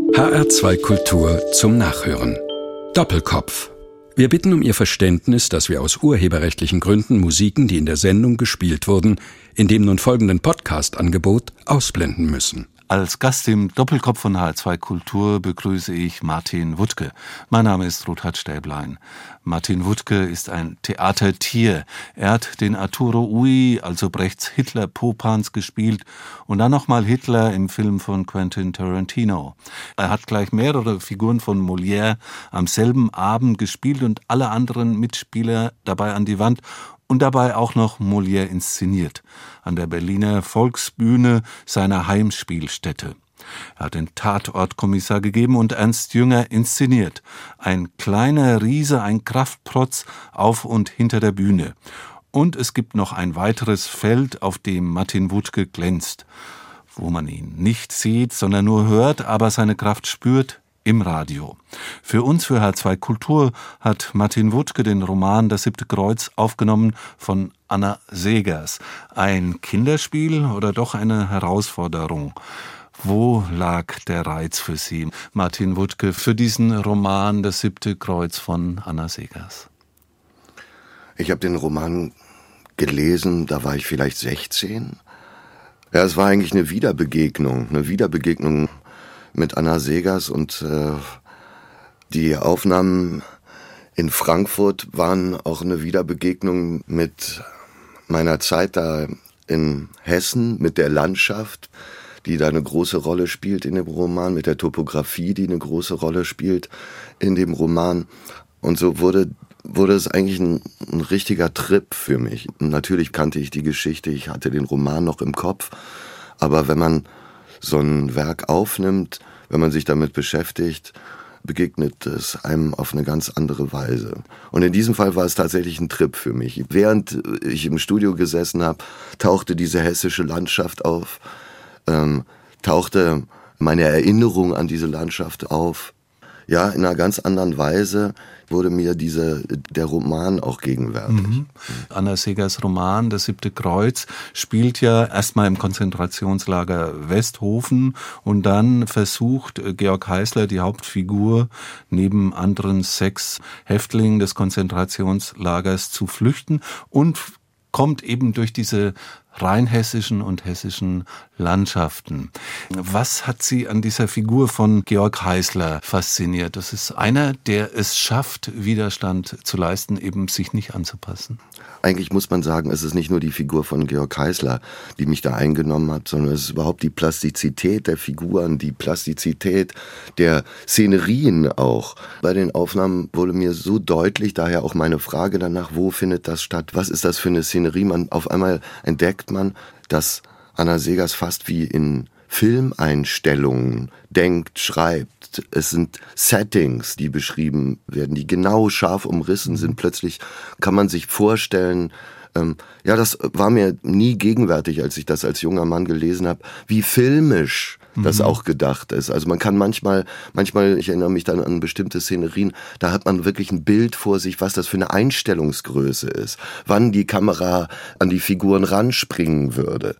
HR2 Kultur zum Nachhören. Doppelkopf. Wir bitten um Ihr Verständnis, dass wir aus urheberrechtlichen Gründen Musiken, die in der Sendung gespielt wurden, in dem nun folgenden Podcast-Angebot ausblenden müssen. Als Gast im Doppelkopf von HR2 Kultur begrüße ich Martin Wuttke. Mein Name ist Ruthard Stäblein. Martin Wuttke ist ein Theatertier. Er hat den Arturo Ui, also Brechts Hitler Popanz, gespielt und dann nochmal Hitler im Film von Quentin Tarantino. Er hat gleich mehrere Figuren von Molière am selben Abend gespielt und alle anderen Mitspieler dabei an die Wand und dabei auch noch Molière inszeniert, an der Berliner Volksbühne seiner Heimspielstätte. Er hat den Tatortkommissar gegeben und Ernst Jünger inszeniert. Ein kleiner Riese, ein Kraftprotz auf und hinter der Bühne. Und es gibt noch ein weiteres Feld, auf dem Martin Wuttke glänzt, wo man ihn nicht sieht, sondern nur hört, aber seine Kraft spürt, im Radio. Für uns, für HR2 Kultur, hat Martin Wuttke den Roman Das 7. Kreuz aufgenommen von Anna Seghers. Ein Kinderspiel oder doch eine Herausforderung? Wo lag der Reiz für Sie, Martin Wuttke, für diesen Roman Das 7. Kreuz von Anna Seghers? Ich habe den Roman gelesen, da war ich vielleicht 16. Ja, es war eigentlich eine Wiederbegegnung mit Anna Seghers und die Aufnahmen in Frankfurt waren auch eine Wiederbegegnung mit meiner Zeit da in Hessen, mit der Landschaft, die da eine große Rolle spielt in dem Roman, mit der Topografie, die eine große Rolle spielt in dem Roman. Und so wurde es eigentlich ein richtiger Trip für mich. Natürlich kannte ich die Geschichte, ich hatte den Roman noch im Kopf, aber wenn man so ein Werk aufnimmt, wenn man sich damit beschäftigt, begegnet es einem auf eine ganz andere Weise. Und in diesem Fall war es tatsächlich ein Trip für mich. Während ich im Studio gesessen habe, tauchte diese hessische Landschaft auf, tauchte meine Erinnerung an diese Landschaft auf. Ja, in einer ganz anderen Weise wurde mir der Roman auch gegenwärtig. Anna Seghers Roman Das 7. Kreuz spielt ja erstmal im Konzentrationslager Westhofen und dann versucht Georg Heißler, die Hauptfigur, neben anderen 6 Häftlingen des Konzentrationslagers zu flüchten und kommt eben durch diese rheinhessischen und hessischen Landschaften. Was hat Sie an dieser Figur von Georg Heißler fasziniert? Das ist einer, der es schafft, Widerstand zu leisten, eben sich nicht anzupassen. Eigentlich muss man sagen, es ist nicht nur die Figur von Georg Heißler, die mich da eingenommen hat, sondern es ist überhaupt die Plastizität der Figuren, die Plastizität der Szenerien auch. Bei den Aufnahmen wurde mir so deutlich, daher auch meine Frage danach, wo findet das statt? Was ist das für eine Szenerie? Auf einmal entdeckt man, dass Anna Seghers fast wie in Filmeinstellungen denkt, schreibt. Es sind Settings, die beschrieben werden, die genau scharf umrissen sind. Plötzlich kann man sich vorstellen, das war mir nie gegenwärtig, als ich das als junger Mann gelesen habe, wie filmisch das auch gedacht ist. Also man kann manchmal, ich erinnere mich dann an bestimmte Szenerien, da hat man wirklich ein Bild vor sich, was das für eine Einstellungsgröße ist, wann die Kamera an die Figuren ranspringen würde.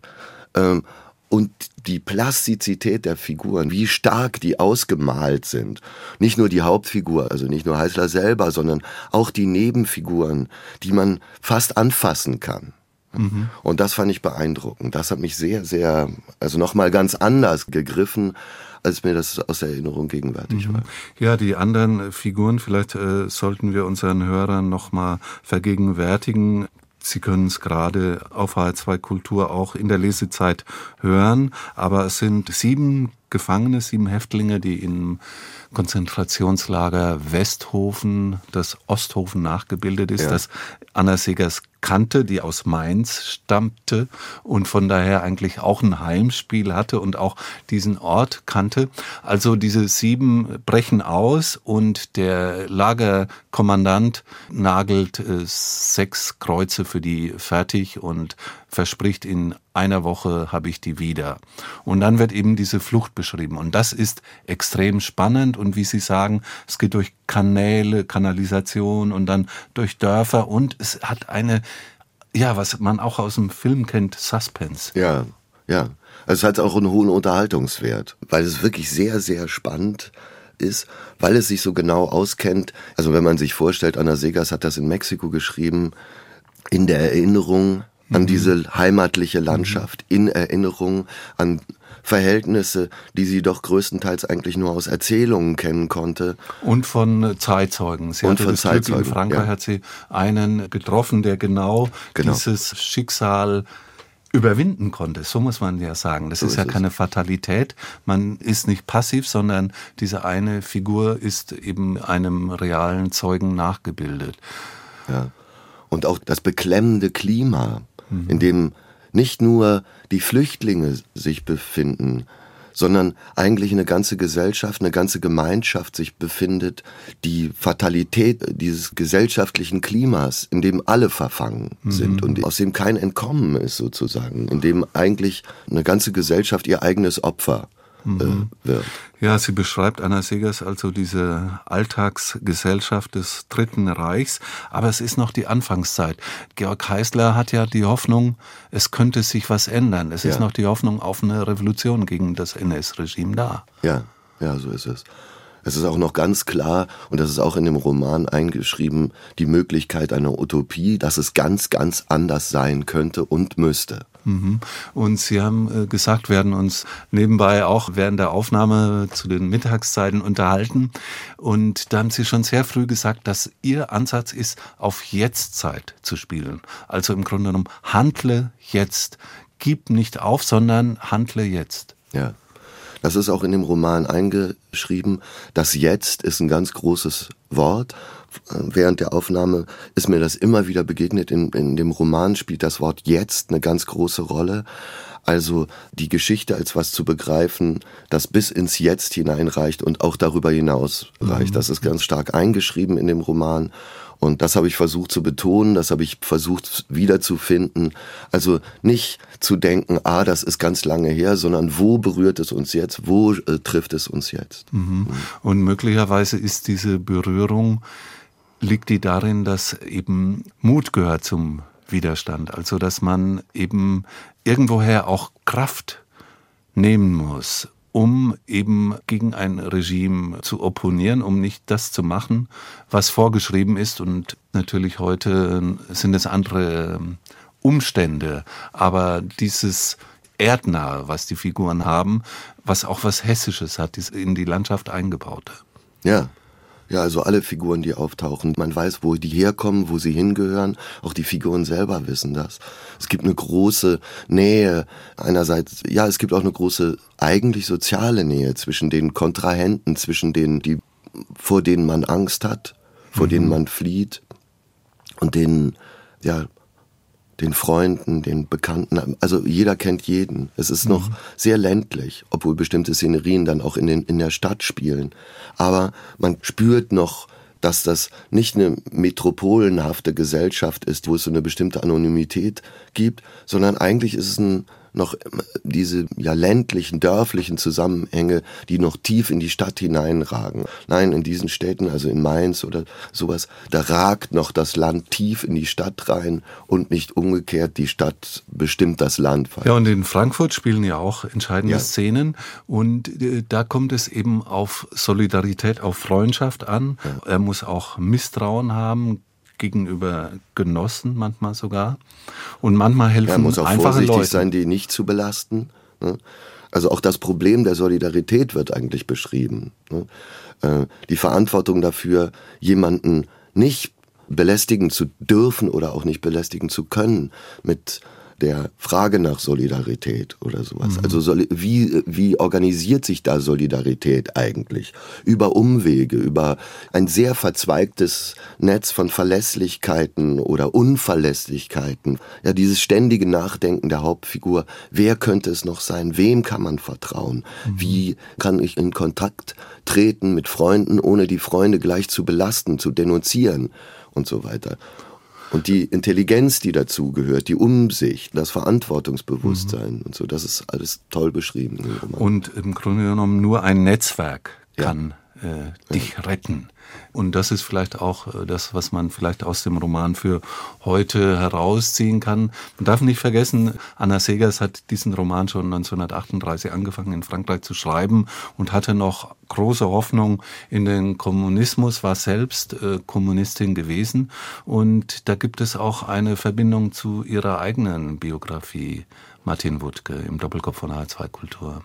Und die Plastizität der Figuren, wie stark die ausgemalt sind. Nicht nur die Hauptfigur, also nicht nur Heißler selber, sondern auch die Nebenfiguren, die man fast anfassen kann. Und das fand ich beeindruckend. Das hat mich sehr, sehr, also nochmal ganz anders gegriffen, als mir das aus der Erinnerung gegenwärtig war. Ja, die anderen Figuren, vielleicht sollten wir unseren Hörern nochmal vergegenwärtigen. Sie können es gerade auf HR2 Kultur auch in der Lesezeit hören, aber es sind 7 Gefangene, 7 Häftlinge, die im Konzentrationslager Westhofen, das Osthofen nachgebildet ist, das Anna Seghers kannte, die aus Mainz stammte und von daher eigentlich auch ein Heimspiel hatte und auch diesen Ort kannte. Also diese 7 brechen aus und der Lagerkommandant nagelt 6 Kreuze für die fertig und verspricht, in einer Woche habe ich die wieder. Und dann wird eben diese Flucht beschrieben. Und das ist extrem spannend. Und wie Sie sagen, es geht durch Kanäle, Kanalisation und dann durch Dörfer. Und es hat eine, ja, was man auch aus dem Film kennt, Suspense. Ja, Ja, es hat auch einen hohen Unterhaltungswert, weil es wirklich sehr, sehr spannend ist, weil es sich so genau auskennt. Also wenn man sich vorstellt, Ana Segas hat das in Mexiko geschrieben, in der Erinnerung an diese heimatliche Landschaft, in Erinnerung an Verhältnisse, die sie doch größtenteils eigentlich nur aus Erzählungen kennen konnte. Und von Zeitzeugen. Sie hatte das Glück, in Frankreich hat sie einen getroffen, der genau dieses Schicksal überwinden konnte. So muss man ja sagen. Das ist ja keine Fatalität. Man ist nicht passiv, sondern diese eine Figur ist eben einem realen Zeugen nachgebildet. Ja. Und auch das beklemmende Klima, in dem nicht nur die Flüchtlinge sich befinden, sondern eigentlich eine ganze Gesellschaft, eine ganze Gemeinschaft sich befindet, die Fatalität dieses gesellschaftlichen Klimas, in dem alle verfangen sind und aus dem kein Entkommen ist sozusagen, in dem eigentlich eine ganze Gesellschaft ihr eigenes Opfer wird. Ja, sie beschreibt, Ana Segas, also diese Alltagsgesellschaft des Dritten Reichs, aber es ist noch die Anfangszeit. Georg Heißler hat ja die Hoffnung, es könnte sich was ändern. Es ist noch die Hoffnung auf eine Revolution gegen das NS-Regime da. Ja, so ist es. Es ist auch noch ganz klar, und das ist auch in dem Roman eingeschrieben, die Möglichkeit einer Utopie, dass es ganz, ganz anders sein könnte und müsste. Und Sie haben gesagt, wir werden uns nebenbei auch während der Aufnahme zu den Mittagszeiten unterhalten. Und da haben Sie schon sehr früh gesagt, dass Ihr Ansatz ist, auf Jetztzeit zu spielen. Also im Grunde genommen, handle jetzt. Gib nicht auf, sondern handle jetzt. Ja. Das ist auch in dem Roman eingeschrieben. Das Jetzt ist ein ganz großes Wort. Während der Aufnahme ist mir das immer wieder begegnet. In dem Roman spielt das Wort Jetzt eine ganz große Rolle. Also die Geschichte als was zu begreifen, das bis ins Jetzt hineinreicht und auch darüber hinaus reicht. Das ist ganz stark eingeschrieben in dem Roman. Und das habe ich versucht zu betonen, das habe ich versucht wiederzufinden. Also nicht zu denken, das ist ganz lange her, sondern wo berührt es uns jetzt, wo trifft es uns jetzt. Und möglicherweise ist diese Berührung, liegt die darin, dass eben Mut gehört zum Widerstand. Also dass man eben irgendwoher auch Kraft nehmen muss, um eben gegen ein Regime zu opponieren, um nicht das zu machen, was vorgeschrieben ist. Und natürlich heute sind es andere Umstände. Aber dieses Erdnahe, was die Figuren haben, was auch was Hessisches hat, ist in die Landschaft eingebaut. Ja, also alle Figuren, die auftauchen, man weiß, wo die herkommen, wo sie hingehören. Auch die Figuren selber wissen das. Es gibt eine große Nähe. Einerseits, es gibt auch eine große, eigentlich soziale Nähe zwischen den Kontrahenten, zwischen denen, vor denen man Angst hat, vor denen man flieht und den Freunden, den Bekannten, also jeder kennt jeden. Es ist noch sehr ländlich, obwohl bestimmte Szenerien dann auch in der Stadt spielen. Aber man spürt noch, dass das nicht eine metropolenhafte Gesellschaft ist, wo es so eine bestimmte Anonymität gibt, sondern eigentlich ist es noch diese ländlichen, dörflichen Zusammenhänge, die noch tief in die Stadt hineinragen. Nein, in diesen Städten, also in Mainz oder sowas, da ragt noch das Land tief in die Stadt rein und nicht umgekehrt, die Stadt bestimmt das Land. Ja, und in Frankfurt spielen ja auch entscheidende Szenen und da kommt es eben auf Solidarität, auf Freundschaft an. Ja. Er muss auch Misstrauen haben gegenüber Genossen manchmal sogar. Und manchmal helfen einfache Leute. Er muss auch vorsichtig sein, die nicht zu belasten. Also auch das Problem der Solidarität wird eigentlich beschrieben. Die Verantwortung dafür, jemanden nicht belästigen zu dürfen oder auch nicht belästigen zu können mit der Frage nach Solidarität oder sowas. Also wie organisiert sich da Solidarität eigentlich? Über Umwege, über ein sehr verzweigtes Netz von Verlässlichkeiten oder Unverlässlichkeiten. Ja, dieses ständige Nachdenken der Hauptfigur. Wer könnte es noch sein? Wem kann man vertrauen? Wie kann ich in Kontakt treten mit Freunden, ohne die Freunde gleich zu belasten, zu denunzieren und so weiter? Und die Intelligenz, die dazu gehört, die Umsicht, das Verantwortungsbewusstsein und so, das ist alles toll beschrieben. Und im Grunde genommen nur ein Netzwerk kann dich retten. Und das ist vielleicht auch das, was man vielleicht aus dem Roman für heute herausziehen kann. Man darf nicht vergessen, Anna Seghers hat diesen Roman schon 1938 angefangen in Frankreich zu schreiben und hatte noch große Hoffnung in den Kommunismus, war selbst Kommunistin gewesen. Und da gibt es auch eine Verbindung zu ihrer eigenen Biografie, Martin Wuttke, im Doppelkopf von H2 Kultur.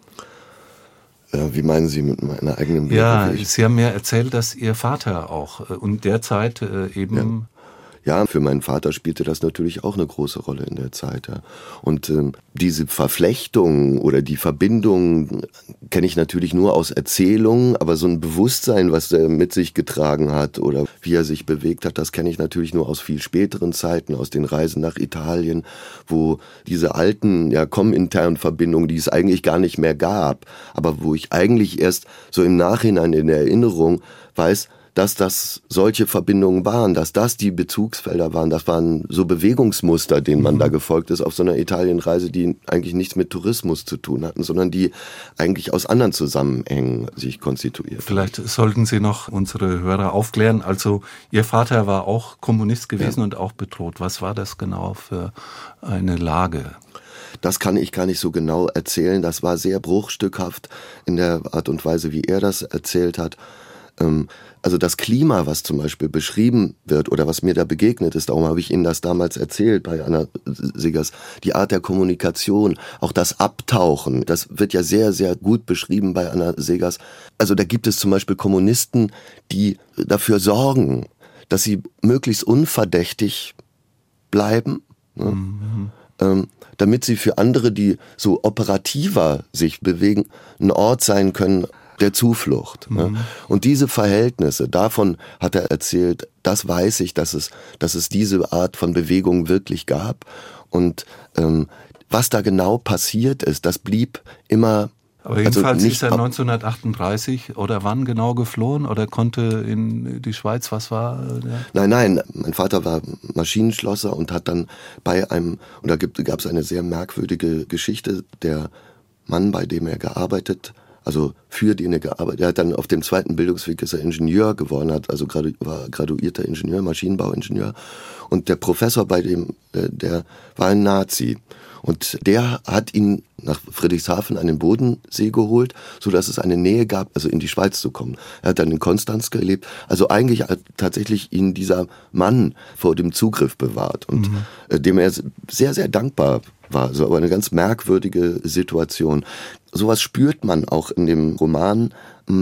Wie meinen Sie mit meiner eigenen Biografie? Ja, Sie haben mir erzählt, dass Ihr Vater auch und derzeit eben... Ja, für meinen Vater spielte das natürlich auch eine große Rolle in der Zeit. Ja. Und diese Verflechtung oder die Verbindung kenne ich natürlich nur aus Erzählungen, aber so ein Bewusstsein, was er mit sich getragen hat oder wie er sich bewegt hat, das kenne ich natürlich nur aus viel späteren Zeiten, aus den Reisen nach Italien, wo diese alten, kommuninternen Verbindungen, die es eigentlich gar nicht mehr gab, aber wo ich eigentlich erst so im Nachhinein in der Erinnerung weiß, dass das solche Verbindungen waren, dass das die Bezugsfelder waren, das waren so Bewegungsmuster, denen man da gefolgt ist auf so einer Italienreise, die eigentlich nichts mit Tourismus zu tun hatten, sondern die eigentlich aus anderen Zusammenhängen sich konstituiert. Vielleicht sollten Sie noch unsere Hörer aufklären. Also Ihr Vater war auch Kommunist gewesen und auch bedroht. Was war das genau für eine Lage? Das kann ich gar nicht so genau erzählen. Das war sehr bruchstückhaft in der Art und Weise, wie er das erzählt hat. Also das Klima, was zum Beispiel beschrieben wird oder was mir da begegnet ist, darum habe ich Ihnen das damals erzählt bei Anna Seghers, die Art der Kommunikation, auch das Abtauchen, das wird ja sehr, sehr gut beschrieben bei Anna Seghers. Also da gibt es zum Beispiel Kommunisten, die dafür sorgen, dass sie möglichst unverdächtig bleiben, damit sie für andere, die so operativer sich bewegen, ein Ort sein können, der Zuflucht. Und diese Verhältnisse, davon hat er erzählt, das weiß ich, dass es diese Art von Bewegung wirklich gab. Und was da genau passiert ist, das blieb immer... Aber jedenfalls ist er 1938 oder wann genau geflohen oder konnte in die Schweiz, was war der? Nein, mein Vater war Maschinenschlosser und hat dann bei einem, und da gab es eine sehr merkwürdige Geschichte, der Mann, bei dem er gearbeitet, also für den er gearbeitet, er hat dann auf dem zweiten Bildungsweg ist er Ingenieur geworden, war graduierter Ingenieur, Maschinenbauingenieur, und der Professor bei dem, der war ein Nazi. Und der hat ihn nach Friedrichshafen an den Bodensee geholt, so dass es eine Nähe gab, also in die Schweiz zu kommen. Er hat dann in Konstanz gelebt. Also eigentlich hat tatsächlich ihn dieser Mann vor dem Zugriff bewahrt und dem er sehr, sehr dankbar war. So aber eine ganz merkwürdige Situation. Sowas spürt man auch in dem Roman.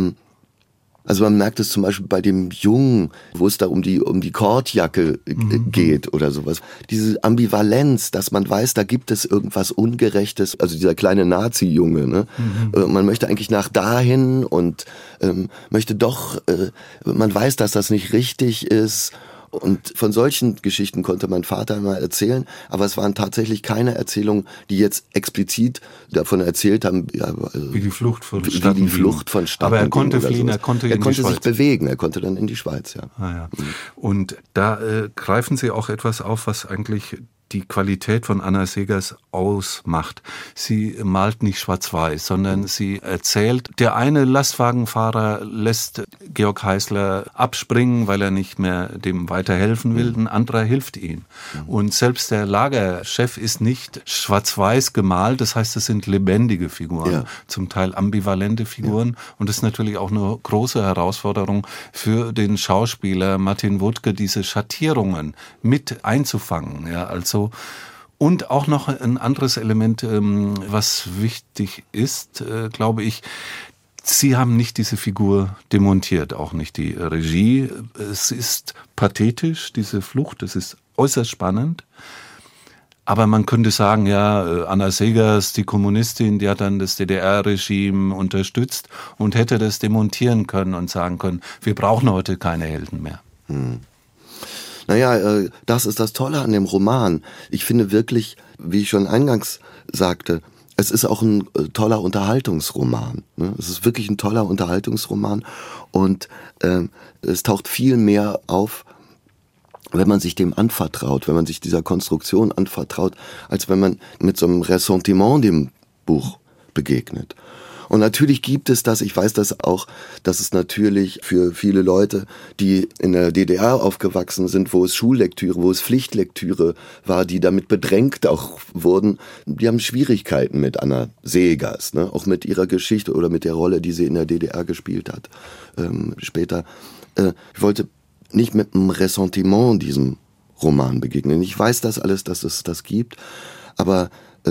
Also man merkt es zum Beispiel bei dem Jungen, wo es da um die Kordjacke geht oder sowas. Diese Ambivalenz, dass man weiß, da gibt es irgendwas Ungerechtes. Also dieser kleine Nazi-Junge, ne? Man möchte eigentlich nach dahin und möchte doch, man weiß, dass das nicht richtig ist. Und von solchen Geschichten konnte mein Vater mal erzählen, aber es waren tatsächlich keine Erzählungen, die jetzt explizit davon erzählt haben, wie die Flucht von Stadt. Aber er konnte fliehen, er konnte sich bewegen, er konnte dann in die Schweiz, ja. Und da greifen Sie auch etwas auf, was eigentlich die Qualität von Anna Seghers ausmacht. Sie malt nicht schwarz-weiß, sondern sie erzählt, der eine Lastwagenfahrer lässt Georg Heißler abspringen, weil er nicht mehr dem weiterhelfen will, ein anderer hilft ihm. Und selbst der Lagerchef ist nicht schwarz-weiß gemalt, das heißt, es sind lebendige Figuren, zum Teil ambivalente Figuren, und das ist natürlich auch eine große Herausforderung für den Schauspieler Martin Wuttke, diese Schattierungen mit einzufangen, also. Und auch noch ein anderes Element, was wichtig ist, glaube ich, Sie haben nicht diese Figur demontiert, auch nicht die Regie. Es ist pathetisch, diese Flucht, es ist äußerst spannend. Aber man könnte sagen, Anna Seghers, die Kommunistin, die hat dann das DDR-Regime unterstützt und hätte das demontieren können und sagen können, wir brauchen heute keine Helden mehr. Naja, das ist das Tolle an dem Roman. Ich finde wirklich, wie ich schon eingangs sagte, es ist auch ein toller Unterhaltungsroman. Ne? Es ist wirklich ein toller Unterhaltungsroman und es taucht viel mehr auf, wenn man sich dem anvertraut, wenn man sich dieser Konstruktion anvertraut, als wenn man mit so einem Ressentiment dem Buch begegnet. Und natürlich gibt es das, ich weiß das auch, dass es natürlich für viele Leute, die in der DDR aufgewachsen sind, wo es Schullektüre, wo es Pflichtlektüre war, die damit bedrängt auch wurden, die haben Schwierigkeiten mit Anna Seegers, ne? Auch mit ihrer Geschichte oder mit der Rolle, die sie in der DDR gespielt hat. Später. Ich wollte nicht mit einem Ressentiment diesem Roman begegnen. Ich weiß das alles, dass es das gibt, aber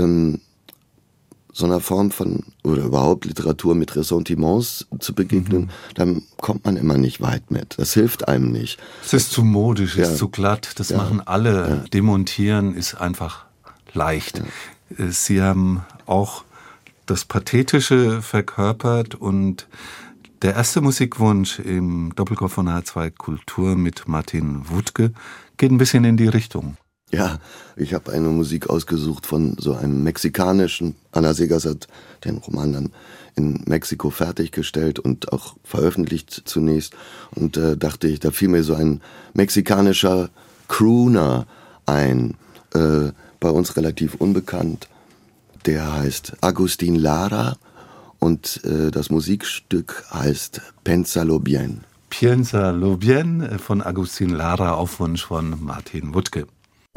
so einer Form von, oder überhaupt Literatur mit Ressentiments zu begegnen, dann kommt man immer nicht weit mit. Das hilft einem nicht. Es ist zu modisch, es ist zu glatt, das machen alle. Ja. Demontieren ist einfach leicht. Ja. Sie haben auch das Pathetische verkörpert und der erste Musikwunsch im Doppelkopf von H2 Kultur mit Martin Wuttke geht ein bisschen in die Richtung. Ja, ich habe eine Musik ausgesucht von so einem mexikanischen, Anna Seegers hat den Roman dann in Mexiko fertiggestellt und auch veröffentlicht zunächst. Und dachte ich, da fiel mir so ein mexikanischer Crooner ein, bei uns relativ unbekannt. Der heißt Agustín Lara und das Musikstück heißt Piénsalo bien. Piénsalo bien von Agustín Lara auf Wunsch von Martin Wuttke.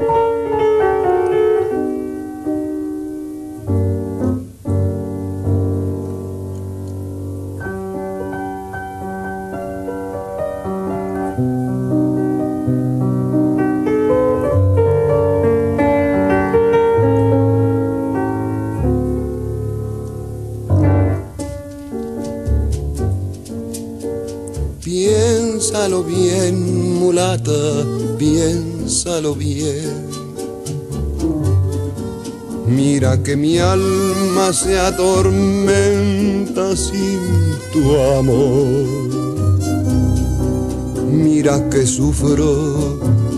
Piénsalo bien, mulata, piénsalo bien. Mira que mi alma se atormenta sin tu amor. Mira que sufro,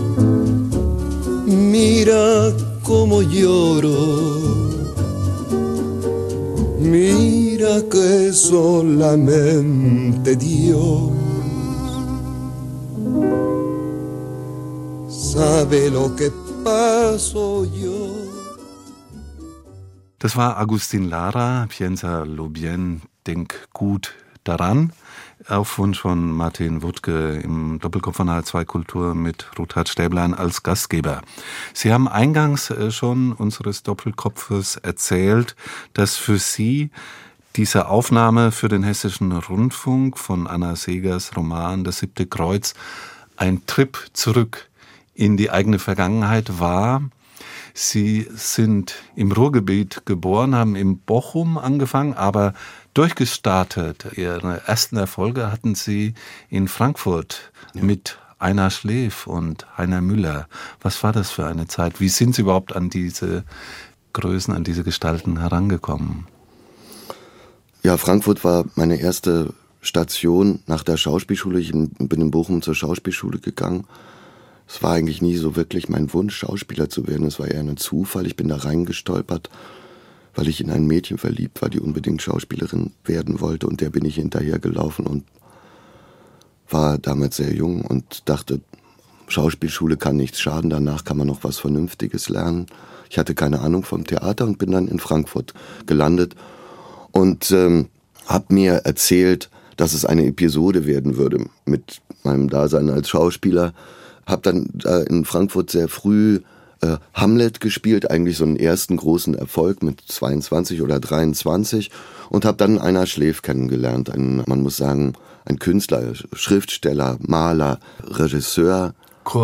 mira cómo lloro. Mira que solamente Dios sabe lo que paso yo. Das war Agustín Lara, Piénsalo bien, denk gut daran, auf Wunsch von Martin Wuttke im Doppelkopf von H2 Kultur mit Ruthard Stäblein als Gastgeber. Sie haben eingangs schon unseres Doppelkopfes erzählt, dass für Sie diese Aufnahme für den Hessischen Rundfunk von Anna Seegers Roman Das 7. Kreuz ein Trip zurück in die eigene Vergangenheit war. Sie sind im Ruhrgebiet geboren, haben in Bochum angefangen, aber durchgestartet. Ihre ersten Erfolge hatten Sie in Frankfurt mit Einar Schleef und Heiner Müller. Was war das für eine Zeit? Wie sind Sie überhaupt an diese Größen, an diese Gestalten herangekommen? Ja, Frankfurt war meine erste Station nach der Schauspielschule. Ich bin in Bochum zur Schauspielschule gegangen. Es war eigentlich nie so wirklich mein Wunsch, Schauspieler zu werden. Es war eher ein Zufall. Ich bin da reingestolpert, weil ich in ein Mädchen verliebt war, die unbedingt Schauspielerin werden wollte. Und der bin ich hinterhergelaufen und war damals sehr jung und dachte, Schauspielschule kann nichts schaden. Danach kann man noch was Vernünftiges lernen. Ich hatte keine Ahnung vom Theater und bin dann in Frankfurt gelandet und habe mir erzählt, dass es eine Episode werden würde mit meinem Dasein als Schauspieler. Habe dann in Frankfurt sehr früh Hamlet gespielt, eigentlich so einen ersten großen Erfolg mit 22 oder 23 und habe dann Einar Schleef kennengelernt. Man muss sagen, ein Künstler, Schriftsteller, Maler, Regisseur.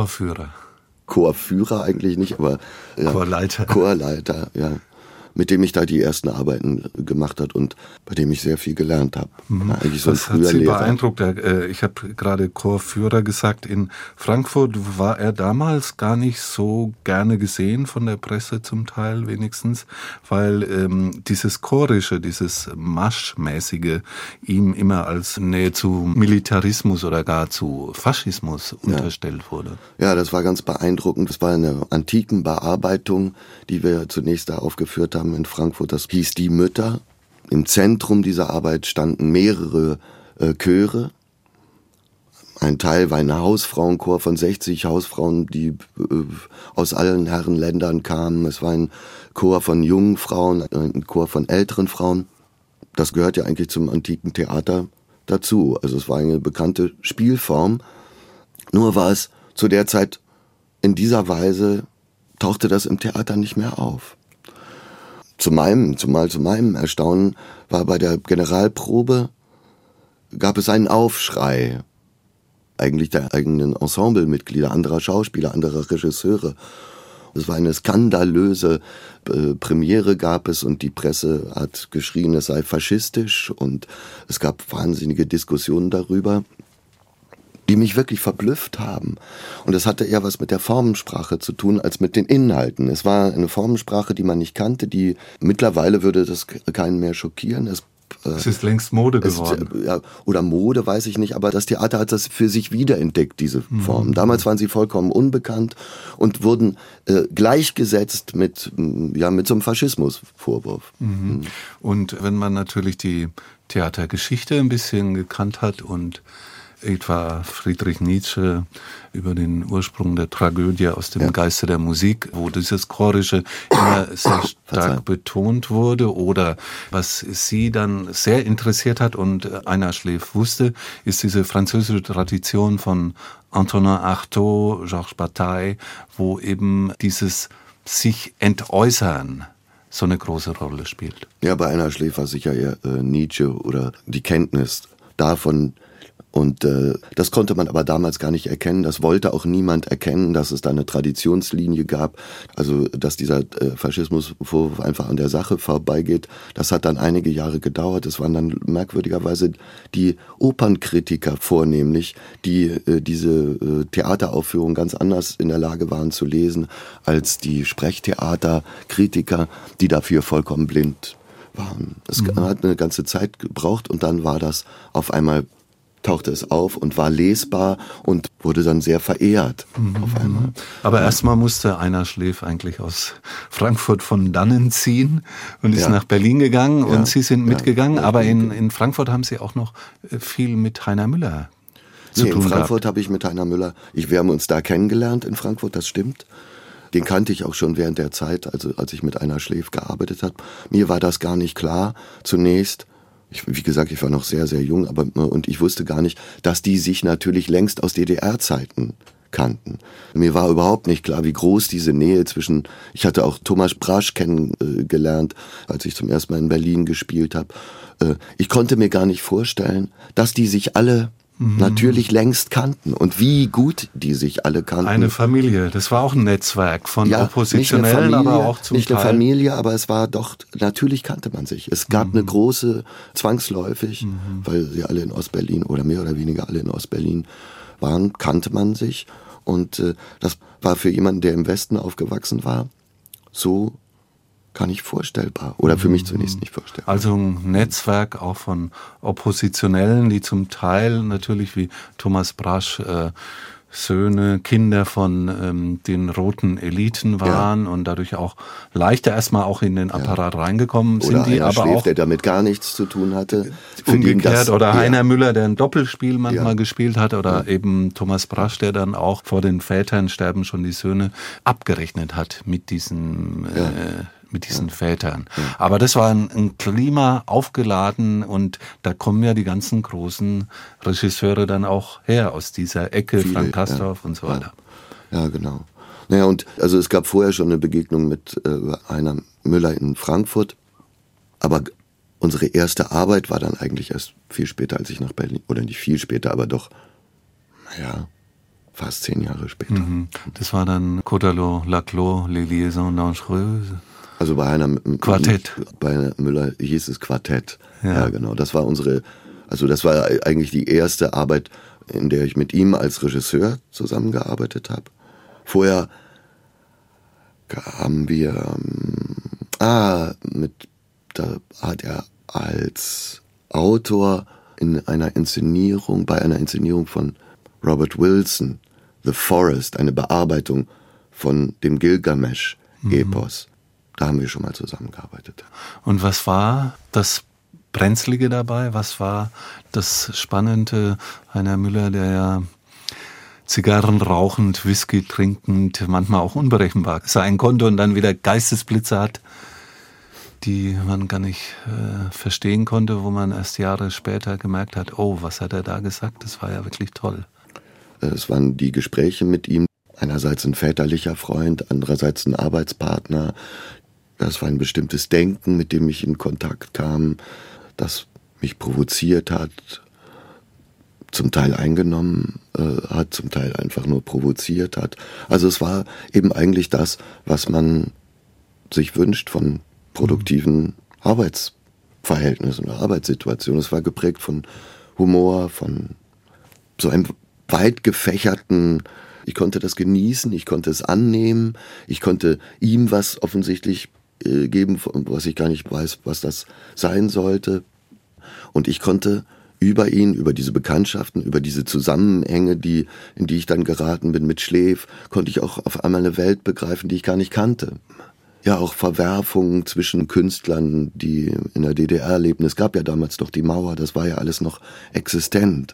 Chorführer eigentlich nicht, aber ja, Chorleiter, ja. Mit dem ich da die ersten Arbeiten gemacht habe und bei dem ich sehr viel gelernt habe. Mhm. Eigentlich so ein früher hat Sie Lehrer. Beeindruckt? Ich habe gerade Chorführer gesagt. In Frankfurt war er damals gar nicht so gerne gesehen von der Presse zum Teil wenigstens, weil dieses Chorische, dieses Marschmäßige ihm immer als Nähe zu Militarismus oder gar zu Faschismus unterstellt wurde. Ja, das war ganz beeindruckend. Das war eine antiken Bearbeitung, die wir zunächst da aufgeführt haben in Frankfurt. Das hieß Die Mütter. Im Zentrum dieser Arbeit standen mehrere Chöre. Ein Teil war ein Hausfrauenchor von 60 Hausfrauen, die aus allen Herrenländern kamen. Es war ein Chor von jungen Frauen, ein Chor von älteren Frauen. Das gehört ja eigentlich zum antiken Theater dazu. Also es war eine bekannte Spielform. Nur war es zu der Zeit in dieser Weise, tauchte das im Theater nicht mehr auf. Zu meinem Erstaunen war bei der Generalprobe, gab es einen Aufschrei. Eigentlich der eigenen Ensemblemitglieder, anderer Schauspieler, anderer Regisseure. Es war eine skandalöse Premiere gab es und die Presse hat geschrien, es sei faschistisch und es gab wahnsinnige Diskussionen darüber, die mich wirklich verblüfft haben. Und es hatte eher was mit der Formensprache zu tun, als mit den Inhalten. Es war eine Formensprache, die man nicht kannte, die mittlerweile würde das keinen mehr schockieren. Es ist längst Mode geworden. Oder Mode, weiß ich nicht, aber das Theater hat das für sich wiederentdeckt, diese Form. Damals waren sie vollkommen unbekannt und wurden gleichgesetzt mit so einem Faschismusvorwurf. Und wenn man natürlich die Theatergeschichte ein bisschen gekannt hat und etwa Friedrich Nietzsche über den Ursprung der Tragödie aus dem Geiste der Musik, wo dieses Chorische immer sehr stark betont wurde, oder was Sie dann sehr interessiert hat und Einar Schläf wusste, ist diese französische Tradition von Antonin Artaud, Georges Bataille, wo eben dieses sich entäußern so eine große Rolle spielt. Ja, bei Einar Schläf war sicher eher Nietzsche oder die Kenntnis davon. Und das konnte man aber damals gar nicht erkennen. Das wollte auch niemand erkennen, dass es da eine Traditionslinie gab. Also, dass dieser Faschismusvorwurf einfach an der Sache vorbeigeht. Das hat dann einige Jahre gedauert. Es waren dann merkwürdigerweise die Opernkritiker vornehmlich, die diese Theateraufführung ganz anders in der Lage waren zu lesen, als die Sprechtheaterkritiker, die dafür vollkommen blind waren. Es hat eine ganze Zeit gebraucht und dann war das auf einmal, tauchte es auf und war lesbar und wurde dann sehr verehrt auf einmal. Aber erstmal musste Einar Schläf eigentlich aus Frankfurt von Dannen ziehen und ist nach Berlin gegangen und Sie sind mitgegangen, aber in Frankfurt haben Sie auch noch viel mit Heiner Müller zu tun gehabt. In Frankfurt habe ich mit Heiner Müller, wir haben uns da kennengelernt in Frankfurt, das stimmt. Den kannte ich auch schon während der Zeit, also als ich mit Einar Schläf gearbeitet habe. Mir war das gar nicht klar zunächst. Wie gesagt, ich war noch sehr, sehr jung, und ich wusste gar nicht, dass die sich natürlich längst aus DDR-Zeiten kannten. Mir war überhaupt nicht klar, wie groß diese Nähe ich hatte auch Thomas Brasch kennengelernt, als ich zum ersten Mal in Berlin gespielt habe. Ich konnte mir gar nicht vorstellen, dass die sich alle natürlich längst kannten und wie gut die sich alle kannten. Eine Familie, das war auch ein Netzwerk von Oppositionellen, aber auch zum Teil. Nicht eine Familie, aber es war doch, natürlich kannte man sich. Es gab eine große, zwangsläufig, weil sie alle in Ostberlin oder mehr oder weniger alle in Ostberlin waren, kannte man sich. Und das war für jemanden, der im Westen aufgewachsen war, so gar nicht vorstellbar. Oder für mich zunächst nicht vorstellbar. Also ein Netzwerk auch von Oppositionellen, die zum Teil natürlich wie Thomas Brasch Söhne, Kinder von den roten Eliten waren und dadurch auch leichter erstmal auch in den Apparat reingekommen sind. Oder die aber Schläf, auch der damit gar nichts zu tun hatte. Umgekehrt, oder Heiner Müller, der ein Doppelspiel manchmal gespielt hat, oder eben Thomas Brasch, der dann auch vor den Vätern sterben schon die Söhne abgerechnet hat mit diesen Vätern. Aber das war ein Klima aufgeladen und da kommen ja die ganzen großen Regisseure dann auch her aus dieser Ecke, viele, Frank Castorf und so weiter. Ja, genau. Naja, und also es gab vorher schon eine Begegnung mit Heiner Müller in Frankfurt, aber unsere erste Arbeit war dann eigentlich erst viel später, als ich nach Berlin, oder nicht viel später, aber doch, fast 10 Jahre später. Das war dann Caudelot, Laclos, Les Liaisons Dangereuses. Also bei Heiner Quartett. Bei Heiner Müller hieß es Quartett. Ja, genau. Das war das war eigentlich die erste Arbeit, in der ich mit ihm als Regisseur zusammengearbeitet habe. Vorher haben wir, da hat er als Autor bei einer Inszenierung von Robert Wilson, The Forest, eine Bearbeitung von dem Gilgamesch-Epos. Da haben wir schon mal zusammengearbeitet. Und was war das Brenzlige dabei? Was war das Spannende? Heiner Müller, der ja Zigarren rauchend, Whisky trinkend, manchmal auch unberechenbar sein konnte und dann wieder Geistesblitze hat. die man gar nicht verstehen konnte, wo man erst Jahre später gemerkt hat, oh, was hat er da gesagt? Das war ja wirklich toll. Es waren die Gespräche mit ihm, einerseits ein väterlicher Freund, andererseits ein Arbeitspartner. Das war ein bestimmtes Denken, mit dem ich in Kontakt kam, das mich provoziert hat, zum Teil eingenommen hat, zum Teil einfach nur provoziert hat. Also es war eben eigentlich das, was man sich wünscht von produktiven Arbeitsverhältnissen oder Arbeitssituationen. Es war geprägt von Humor, von so einem weit gefächerten, ich konnte das genießen, ich konnte es annehmen, ich konnte ihm was offensichtlich geben, was ich gar nicht weiß, was das sein sollte. Und ich konnte über ihn, über diese Bekanntschaften, über diese Zusammenhänge, in die ich dann geraten bin mit Schläf, konnte ich auch auf einmal eine Welt begreifen, die ich gar nicht kannte. Ja, auch Verwerfungen zwischen Künstlern, die in der DDR lebten. Es gab ja damals noch die Mauer, das war ja alles noch existent.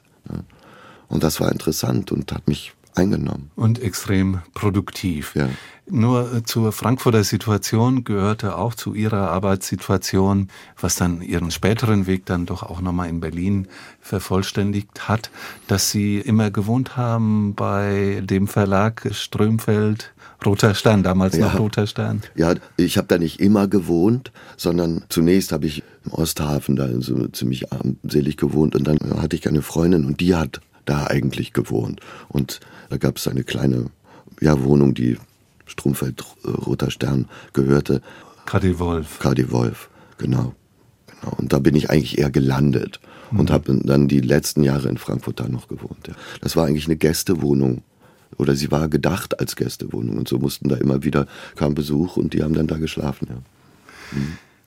Und das war interessant und hat mich eingenommen. Und extrem produktiv. Ja. Nur zur Frankfurter Situation gehörte auch zu Ihrer Arbeitssituation, was dann Ihren späteren Weg dann doch auch nochmal in Berlin vervollständigt hat, dass Sie immer gewohnt haben bei dem Verlag Strömfeld, Roter Stern, damals noch Roter Stern. Ja, ich habe da nicht immer gewohnt, sondern zunächst habe ich im Osthafen da so ziemlich armselig gewohnt und dann hatte ich eine Freundin und die hat da eigentlich gewohnt. Und da gab es eine kleine Wohnung, die Stromfeld Roter Stern gehörte. KD Wolf. KD Wolf, genau. Und da bin ich eigentlich eher gelandet und habe dann die letzten Jahre in Frankfurt da noch gewohnt. Ja. Das war eigentlich eine Gästewohnung. Oder sie war gedacht als Gästewohnung. Und so mussten da immer wieder, kam Besuch und die haben dann da geschlafen. Ja.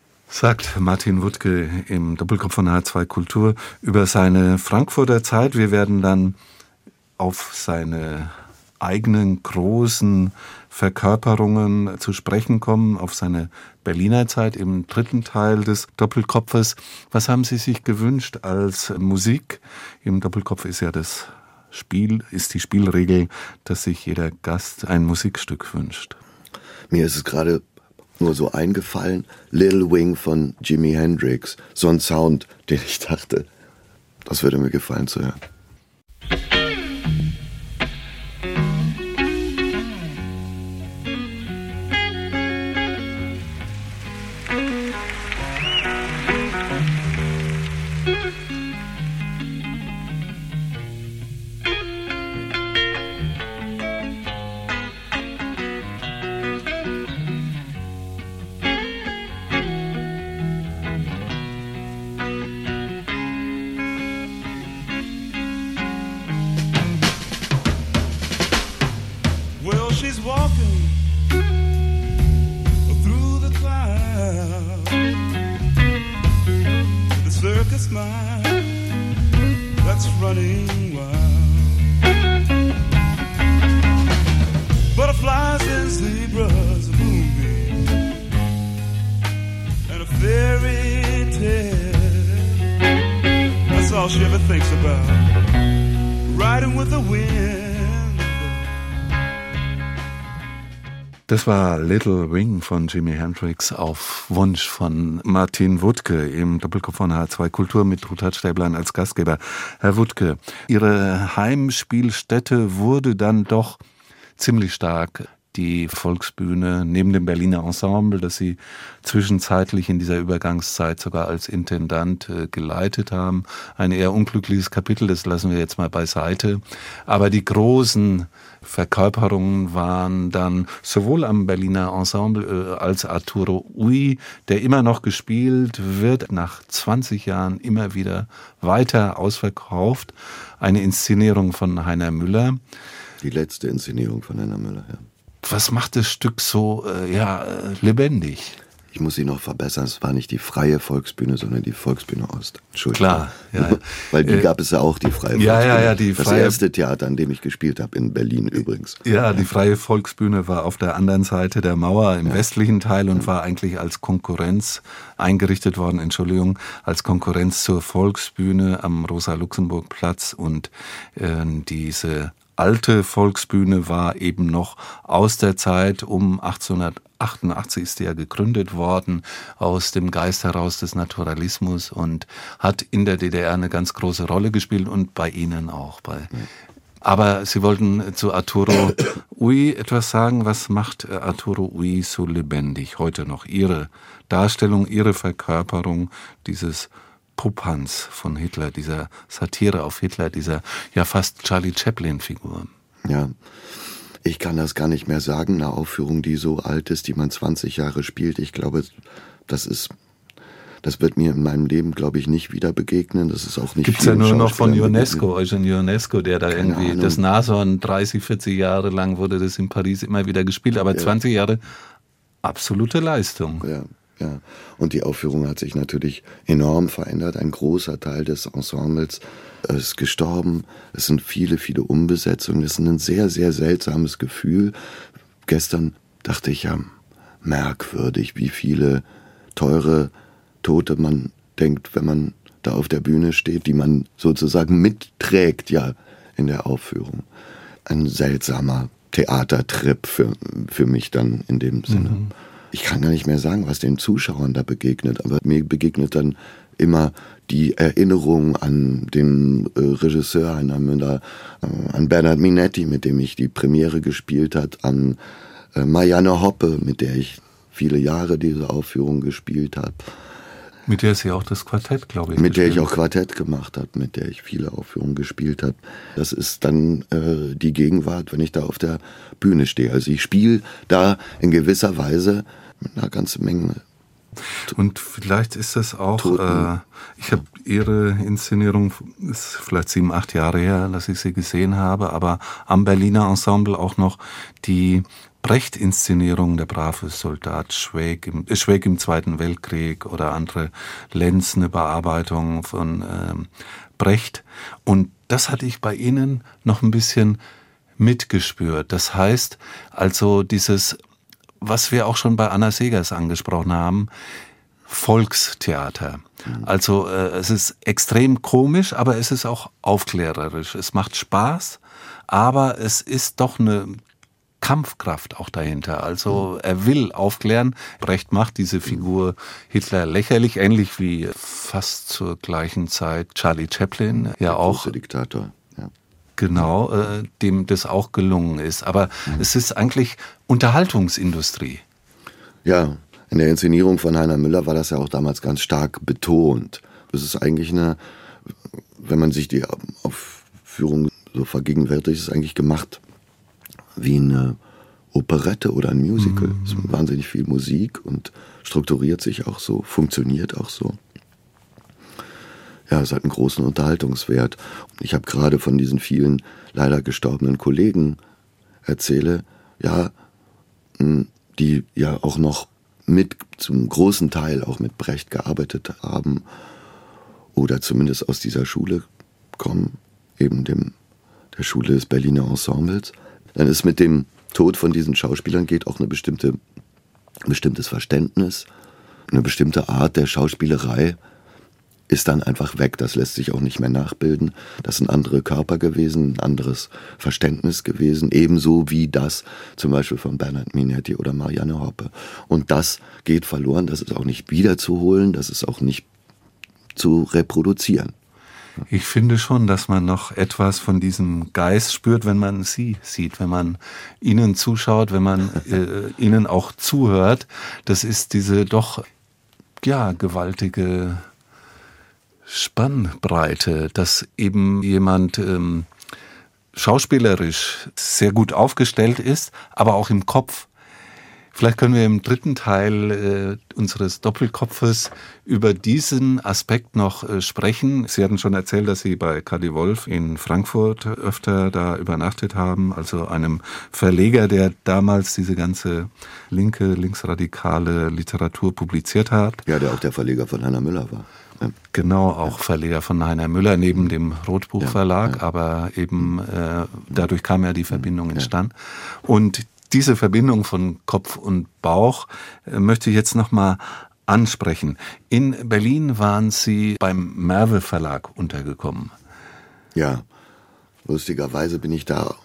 Sagt Martin Wuttke im Doppelkopf von H2 Kultur über seine Frankfurter Zeit. Wir werden dann auf seine eigenen großen Verkörperungen zu sprechen kommen, auf seine Berliner Zeit im dritten Teil des Doppelkopfes. Was haben Sie sich gewünscht als Musik? Im Doppelkopf ist ja das Spiel, ist die Spielregel, dass sich jeder Gast ein Musikstück wünscht. Mir ist es gerade nur so eingefallen, Little Wing von Jimi Hendrix. So ein Sound, den ich dachte, das würde mir gefallen zu hören. She's walking through the clouds with a circus mind that's running wild. Butterflies and zebras, a moonbeam and a fairy tale. That's all she ever thinks about, riding with the wind. Das war Little Wing von Jimi Hendrix auf Wunsch von Martin Wuttke im Doppelkopf von H2 Kultur mit Ruth Stäblein als Gastgeber. Herr Wuttke, Ihre Heimspielstätte wurde dann doch ziemlich stark die Volksbühne neben dem Berliner Ensemble, das Sie zwischenzeitlich in dieser Übergangszeit sogar als Intendant geleitet haben. Ein eher unglückliches Kapitel, das lassen wir jetzt mal beiseite. Aber die großen Verkörperungen waren dann sowohl am Berliner Ensemble als Arturo Ui, der immer noch gespielt wird, nach 20 Jahren immer wieder weiter ausverkauft. Eine Inszenierung von Heiner Müller. Die letzte Inszenierung von Heiner Müller, ja. Was macht das Stück so lebendig? Ich muss Sie noch verbessern, es war nicht die Freie Volksbühne, sondern die Volksbühne Ost. Entschuldigung. Klar, ja. Weil die gab es ja auch, die Freie Volksbühne. Ja, das erste Theater, an dem ich gespielt habe, in Berlin übrigens. Ja, die Freie Volksbühne war auf der anderen Seite der Mauer im westlichen Teil und war eigentlich als Konkurrenz eingerichtet worden, als Konkurrenz zur Volksbühne am Rosa-Luxemburg-Platz und diese alte Volksbühne war eben noch aus der Zeit um 1888 ist die ja gegründet worden, aus dem Geist heraus des Naturalismus und hat in der DDR eine ganz große Rolle gespielt und bei Ihnen auch. Aber Sie wollten zu Arturo Ui etwas sagen. Was macht Arturo Ui so lebendig heute noch? Ihre Darstellung, Ihre Verkörperung dieses Popanz von Hitler, dieser Satire auf Hitler, dieser ja fast Charlie Chaplin-Figur. Ja, ich kann das gar nicht mehr sagen, eine Aufführung, die so alt ist, die man 20 Jahre spielt. Ich glaube, das wird mir in meinem Leben, glaube ich, nicht wieder begegnen. Das ist auch nicht. Gibt's ja nur noch von Ionesco, Eugen Ionesco, der da irgendwie, das Nashorn 30, 40 Jahre lang wurde das in Paris immer wieder gespielt, aber 20 Jahre absolute Leistung. Ja. Ja, und die Aufführung hat sich natürlich enorm verändert. Ein großer Teil des Ensembles ist gestorben. Es sind viele, viele Umbesetzungen. Es ist ein sehr, sehr seltsames Gefühl. Gestern dachte ich ja, merkwürdig, wie viele teure Tote man denkt, wenn man da auf der Bühne steht, die man sozusagen mitträgt, ja, in der Aufführung. Ein seltsamer Theatertrip für mich dann in dem Sinne. Mhm. Ich kann gar nicht mehr sagen, was den Zuschauern da begegnet, aber mir begegnet dann immer die Erinnerung an den Regisseur Heiner Müller, an Bernhard Minetti, mit dem ich die Premiere gespielt hat, an Marianne Hoppe, mit der ich viele Jahre diese Aufführung gespielt habe. Mit der Sie auch das Quartett, glaube ich. Mit der ich auch Quartett gemacht habe, mit der ich viele Aufführungen gespielt habe. Das ist dann die Gegenwart, wenn ich da auf der Bühne stehe. Also ich spiele da in gewisser Weise mit einer ganzen Menge. Und vielleicht ist das auch, ich habe Ihre Inszenierung, ist vielleicht 7, 8 Jahre her, dass ich sie gesehen habe, aber am Berliner Ensemble auch noch die Brecht-Inszenierung, der brave Soldat Schweig im Zweiten Weltkrieg oder andere Lenz, eine Bearbeitung von Brecht. Und das hatte ich bei Ihnen noch ein bisschen mitgespürt. Das heißt, also dieses, was wir auch schon bei Anna Segers angesprochen haben, Volkstheater. Also es ist extrem komisch, aber es ist auch aufklärerisch. Es macht Spaß, aber es ist doch eine Kampfkraft auch dahinter. Also er will aufklären. Brecht macht diese Figur Hitler lächerlich, ähnlich wie fast zur gleichen Zeit Charlie Chaplin, ja auch. Der Diktator. Ja. Genau, dem das auch gelungen ist. Aber es ist eigentlich Unterhaltungsindustrie. Ja, in der Inszenierung von Heiner Müller war das ja auch damals ganz stark betont. Das ist eigentlich wenn man sich die Aufführung so vergegenwärtigt, ist es eigentlich gemacht wie eine Operette oder ein Musical. Es ist wahnsinnig viel Musik und strukturiert sich auch so, funktioniert auch so. Ja, es hat einen großen Unterhaltungswert. Ich habe gerade von diesen vielen leider gestorbenen Kollegen erzähle, ja, die ja auch noch zum großen Teil auch mit Brecht gearbeitet haben oder zumindest aus dieser Schule kommen, eben der Schule des Berliner Ensembles. Dann ist mit dem Tod von diesen Schauspielern geht auch ein bestimmtes Verständnis, eine bestimmte Art der Schauspielerei ist dann einfach weg. Das lässt sich auch nicht mehr nachbilden. Das sind andere Körper gewesen, ein anderes Verständnis gewesen, ebenso wie das zum Beispiel von Bernhard Minetti oder Marianne Hoppe. Und das geht verloren, das ist auch nicht wiederzuholen, das ist auch nicht zu reproduzieren. Ich finde schon, dass man noch etwas von diesem Geist spürt, wenn man sie sieht, wenn man ihnen zuschaut, wenn man ihnen auch zuhört. Das ist diese doch, ja, gewaltige Spannbreite, dass eben jemand schauspielerisch sehr gut aufgestellt ist, aber auch im Kopf. Vielleicht können wir im dritten Teil unseres Doppelkopfes über diesen Aspekt noch sprechen. Sie hatten schon erzählt, dass Sie bei Kadi Wolf in Frankfurt öfter da übernachtet haben, also einem Verleger, der damals diese ganze linksradikale Literatur publiziert hat. Ja, der auch der Verleger von Heiner Müller war. Ja. Genau, auch Verleger von Heiner Müller neben dem Rotbuchverlag, aber eben dadurch kam ja die Verbindung instand. Und diese Verbindung von Kopf und Bauch möchte ich jetzt nochmal ansprechen. In Berlin waren Sie beim Merve Verlag untergekommen. Ja, lustigerweise bin ich da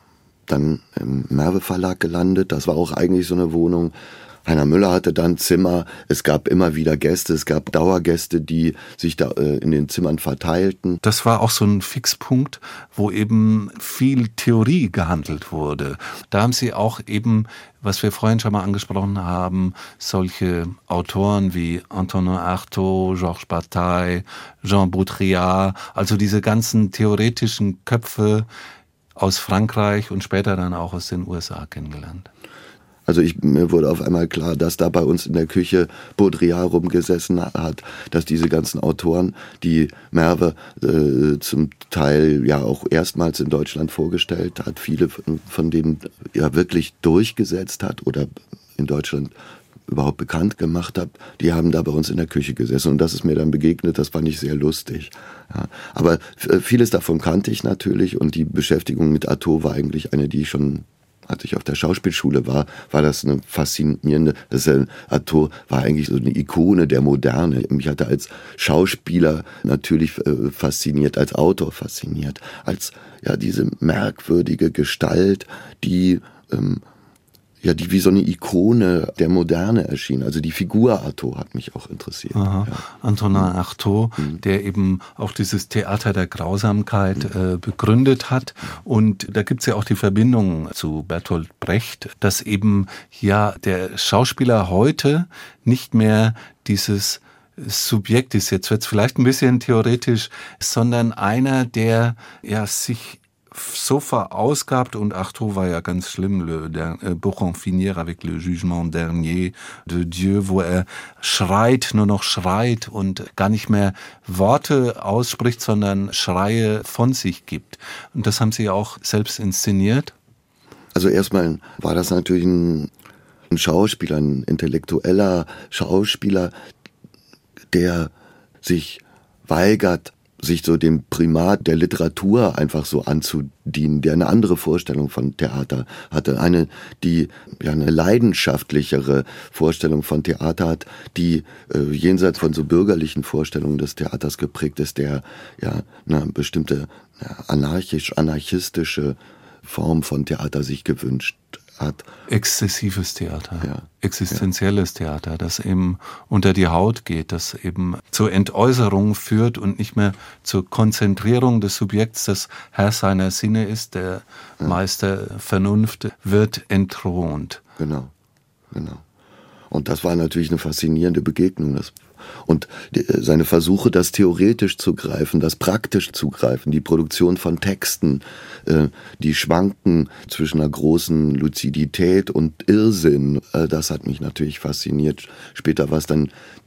dann im Merve Verlag gelandet. Das war auch eigentlich so eine Wohnung. Heiner Müller hatte dann Zimmer. Es gab immer wieder Gäste. Es gab Dauergäste, die sich da in den Zimmern verteilten. Das war auch so ein Fixpunkt, wo eben viel Theorie gehandelt wurde. Da haben Sie auch eben, was wir vorhin schon mal angesprochen haben, solche Autoren wie Antonin Artaud, Georges Bataille, Jean Baudrillard, also diese ganzen theoretischen Köpfe aus Frankreich und später dann auch aus den USA kennengelernt. Also mir wurde auf einmal klar, dass da bei uns in der Küche Baudrillard rumgesessen hat, dass diese ganzen Autoren, die Merve zum Teil ja auch erstmals in Deutschland vorgestellt hat, viele von denen ja wirklich durchgesetzt hat oder in Deutschland überhaupt bekannt gemacht hat, die haben da bei uns in der Küche gesessen und das ist mir dann begegnet, das fand ich sehr lustig. Ja, aber vieles davon kannte ich natürlich und die Beschäftigung mit Artaud war eigentlich eine, die ich schon, als ich auf der Schauspielschule war das eine faszinierende, Artaud war eigentlich so eine Ikone der Moderne. Mich hat er als Schauspieler natürlich fasziniert, als Autor fasziniert, als ja diese merkwürdige Gestalt, die die wie so eine Ikone der Moderne erschien. Also die Figur Artaud hat mich auch interessiert. Ja. Antonin Artaud, der eben auch dieses Theater der Grausamkeit begründet hat. Und da gibt's ja auch die Verbindung zu Bertolt Brecht, dass eben ja der Schauspieler heute nicht mehr dieses Subjekt ist, jetzt wird's vielleicht ein bisschen theoretisch, sondern einer, der ja sich so verausgabt, und Artaud war ja ganz schlimm, pour en finir avec le jugement dernier de Dieu, wo er nur noch schreit und gar nicht mehr Worte ausspricht, sondern Schreie von sich gibt. Und das haben Sie auch selbst inszeniert? Also erstmal war das natürlich ein Schauspieler, ein intellektueller Schauspieler, der sich weigert, sich so dem Primat der Literatur einfach so anzudienen, der eine andere Vorstellung von Theater hatte, eine leidenschaftlichere Vorstellung von Theater hat, die jenseits von so bürgerlichen Vorstellungen des Theaters geprägt ist, der eine bestimmte anarchistische Form von Theater sich gewünscht hat. Exzessives Theater, existenzielles Theater, das eben unter die Haut geht, das eben zur Entäußerung führt und nicht mehr zur Konzentrierung des Subjekts, das Herr seiner Sinne ist, der Meister Vernunft, wird entthront. Genau. Und das war natürlich eine faszinierende Begegnung. Und seine Versuche, das theoretisch zu greifen, das praktisch zu greifen, die Produktion von Texten, die schwanken zwischen einer großen Luzidität und Irrsinn, das hat mich natürlich fasziniert. Später war es dann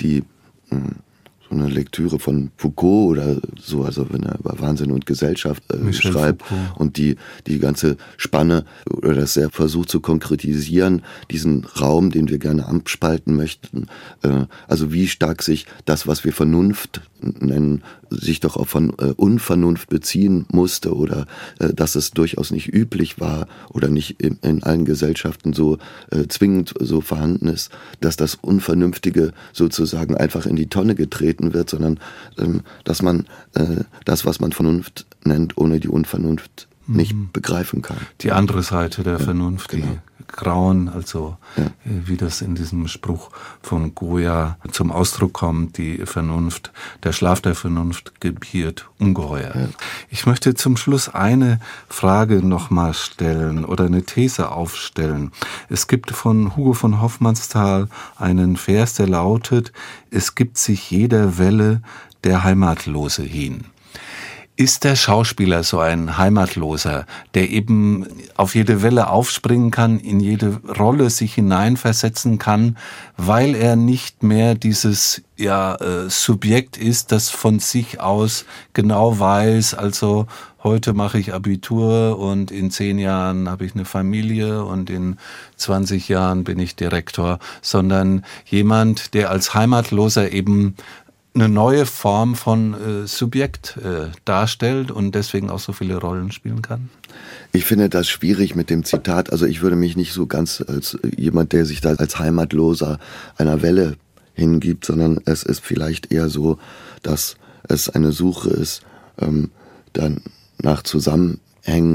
so eine Lektüre von Foucault oder so, also wenn er über Wahnsinn und Gesellschaft schreibt Foucault. Und die ganze Spanne oder das er versucht zu konkretisieren, diesen Raum, den wir gerne abspalten möchten, also wie stark sich das, was wir Vernunft nennen, sich doch auch von Unvernunft beziehen musste oder dass es durchaus nicht üblich war oder nicht in allen Gesellschaften so zwingend so vorhanden ist, dass das Unvernünftige sozusagen einfach in die Tonne getreten wird, sondern dass man das, was man Vernunft nennt, ohne die Unvernunft nicht begreifen kann. Die andere Seite der Vernunft, genau. Die Grauen, also wie das in diesem Spruch von Goya zum Ausdruck kommt, die Vernunft, der Schlaf der Vernunft gebiert ungeheuer. Ja. Ich möchte zum Schluss eine Frage nochmal stellen oder eine These aufstellen. Es gibt von Hugo von Hofmannsthal einen Vers, der lautet: Es gibt sich jeder Welle der Heimatlose hin. Ist der Schauspieler so ein Heimatloser, der eben auf jede Welle aufspringen kann, in jede Rolle sich hineinversetzen kann, weil er nicht mehr dieses Subjekt ist, das von sich aus genau weiß, also heute mache ich Abitur und in 10 Jahren habe ich eine Familie und in 20 Jahren bin ich Direktor, sondern jemand, der als Heimatloser eben eine neue Form von Subjekt darstellt und deswegen auch so viele Rollen spielen kann? Ich finde das schwierig mit dem Zitat. Also ich würde mich nicht so ganz als jemand, der sich da als Heimatloser einer Welle hingibt, sondern es ist vielleicht eher so, dass es eine Suche ist, dann nach Zusammenhängen,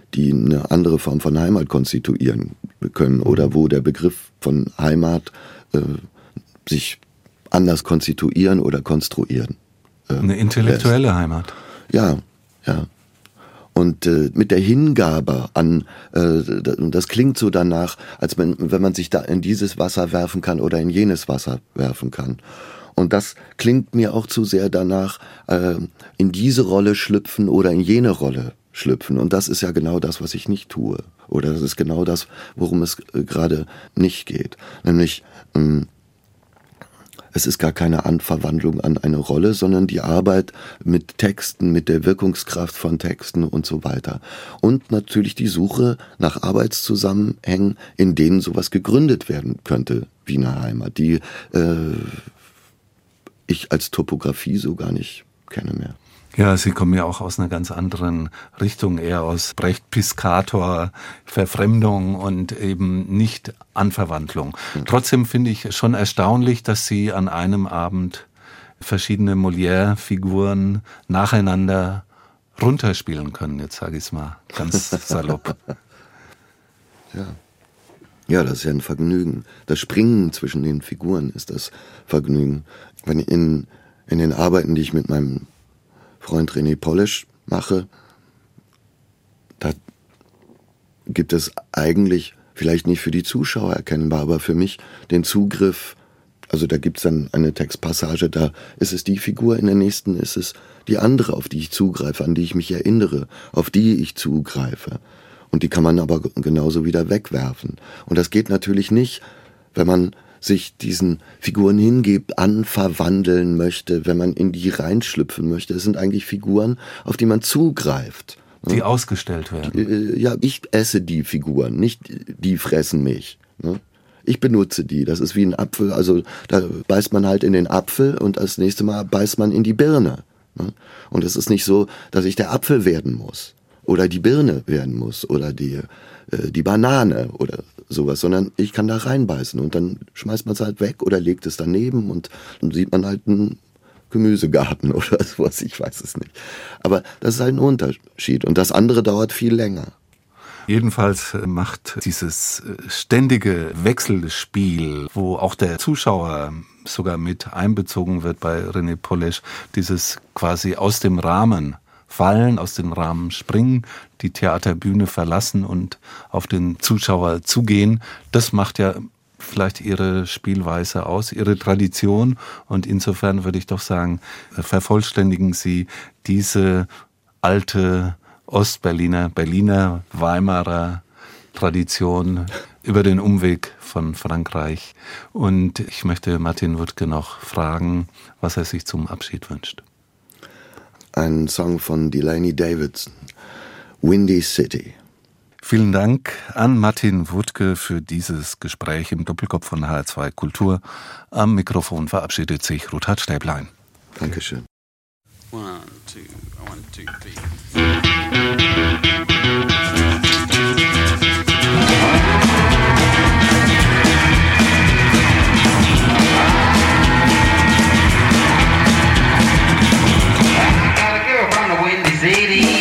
die eine andere Form von Heimat konstituieren können oder wo der Begriff von Heimat sich anders konstituieren oder konstruieren. Eine intellektuelle Heimat. Ja. Und mit der Hingabe an, das klingt so danach, als wenn man sich da in dieses Wasser werfen kann oder in jenes Wasser werfen kann. Und das klingt mir auch zu sehr danach, in diese Rolle schlüpfen oder in jene Rolle schlüpfen. Und das ist ja genau das, was ich nicht tue. Oder das ist genau das, worum es gerade nicht geht. Nämlich, es ist gar keine Anverwandlung an eine Rolle, sondern die Arbeit mit Texten, mit der Wirkungskraft von Texten und so weiter. Und natürlich die Suche nach Arbeitszusammenhängen, in denen sowas gegründet werden könnte, wie eine Heimat, die ich als Topographie so gar nicht kenne mehr. Ja, Sie kommen ja auch aus einer ganz anderen Richtung, eher aus Brecht-Piscator, Verfremdung und eben nicht Anverwandlung. Trotzdem finde ich schon erstaunlich, dass Sie an einem Abend verschiedene Molière-Figuren nacheinander runterspielen können. Jetzt sage ich es mal ganz salopp. Ja, das ist ja ein Vergnügen. Das Springen zwischen den Figuren ist das Vergnügen. Wenn in den Arbeiten, die ich mit meinem Freund René Polish mache, da gibt es eigentlich, vielleicht nicht für die Zuschauer erkennbar, aber für mich den Zugriff, also da gibt es dann eine Textpassage, da ist es die Figur, in der nächsten ist es die andere, auf die ich zugreife, an die ich mich erinnere, auf die ich zugreife. Und die kann man aber genauso wieder wegwerfen. Und das geht natürlich nicht, wenn man sich diesen Figuren hingibt, anverwandeln möchte, wenn man in die reinschlüpfen möchte. Es sind eigentlich Figuren, auf die man zugreift. Die ausgestellt werden. Ja, ich esse die Figuren, nicht die fressen mich. Ich benutze die. Das ist wie ein Apfel. Also da beißt man halt in den Apfel und das nächste Mal beißt man in die Birne. Und es ist nicht so, dass ich der Apfel werden muss oder die Birne werden muss oder die Banane oder sowas, sondern ich kann da reinbeißen und dann schmeißt man es halt weg oder legt es daneben und dann sieht man halt einen Gemüsegarten oder sowas, ich weiß es nicht. Aber das ist halt ein Unterschied und das andere dauert viel länger. Jedenfalls macht dieses ständige Wechselspiel, wo auch der Zuschauer sogar mit einbezogen wird bei René Polish, dieses quasi aus dem Rahmen fallen, aus dem Rahmen springen, die Theaterbühne verlassen und auf den Zuschauer zugehen, das macht ja vielleicht Ihre Spielweise aus, Ihre Tradition. Und insofern würde ich doch sagen, vervollständigen Sie diese alte Ostberliner, Berliner, Weimarer Tradition über den Umweg von Frankreich. Und ich möchte Martin Wuttke noch fragen, was er sich zum Abschied wünscht. Ein Song von Delaney Davidson, Windy City. Vielen Dank an Martin Wuttke für dieses Gespräch im Doppelkopf von HR2 Kultur. Am Mikrofon verabschiedet sich Ruthard Stäblein. Dankeschön. 1, 2, 1, 2, 3. Got a girl from the Windy City.